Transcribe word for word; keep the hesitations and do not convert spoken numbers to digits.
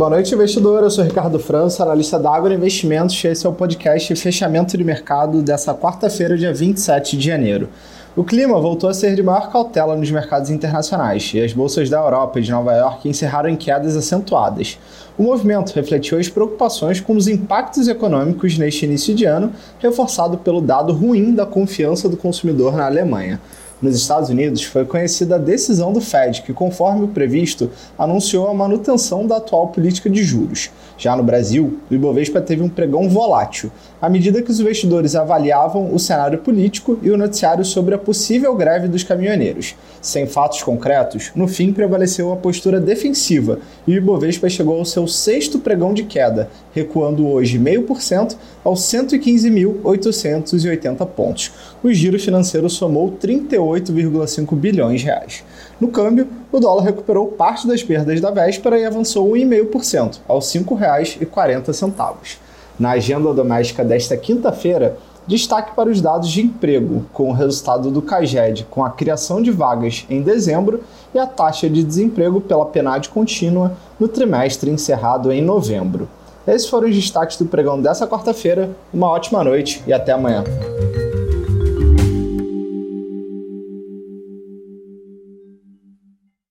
Boa noite, investidor. Eu sou Ricardo França, analista da Ágora Investimentos. Esse é o podcast Fechamento de Mercado dessa quarta-feira, dia vinte e sete de janeiro. O clima voltou a ser de maior cautela nos mercados internacionais e as bolsas da Europa e de Nova York encerraram em quedas acentuadas. O movimento refletiu as preocupações com os impactos econômicos neste início de ano, reforçado pelo dado ruim da confiança do consumidor na Alemanha. Nos Estados Unidos, foi conhecida a decisão do Fed, que, conforme o previsto, anunciou a manutenção da atual política de juros. Já no Brasil, o Ibovespa teve um pregão volátil, à medida que os investidores avaliavam o cenário político e o noticiário sobre a possível greve dos caminhoneiros. Sem fatos concretos, no fim prevaleceu a postura defensiva e o Ibovespa chegou ao seu sexto pregão de queda, recuando hoje zero vírgula cinco por cento aos cento e quinze mil oitocentos e oitenta pontos. O giro financeiro somou trinta e oito vírgula cinco bilhões de reais. No câmbio, o dólar recuperou parte das perdas da véspera e avançou um vírgula cinco por cento, aos cinco reais e quarenta centavos. Na agenda doméstica desta quinta-feira, destaque para os dados de emprego, com o resultado do CAGED com a criação de vagas em dezembro e a taxa de desemprego pela P N A D contínua no trimestre encerrado em novembro. Esses foram os destaques do pregão dessa quarta-feira. Uma ótima noite e até amanhã.